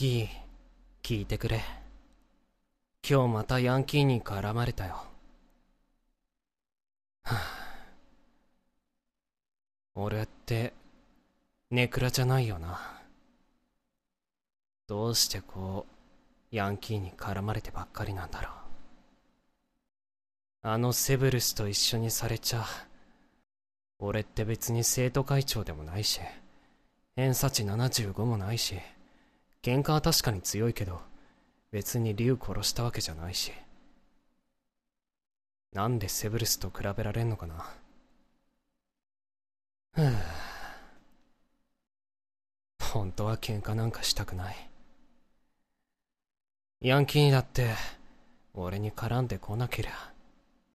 ギー、聞いてくれ。今日またヤンキーに絡まれたよ。はあ、俺ってネクラじゃないよな。どうしてこうヤンキーに絡まれてばっかりなんだろう。あのセブルスと一緒にされちゃ、俺って別に生徒会長でもないし、偏差値75もないし、喧嘩は確かに強いけど、別に竜殺したわけじゃないし。なんでセブルスと比べられんのかな。ふぅ。本当は喧嘩なんかしたくない。ヤンキーだって、俺に絡んでこなけりゃ。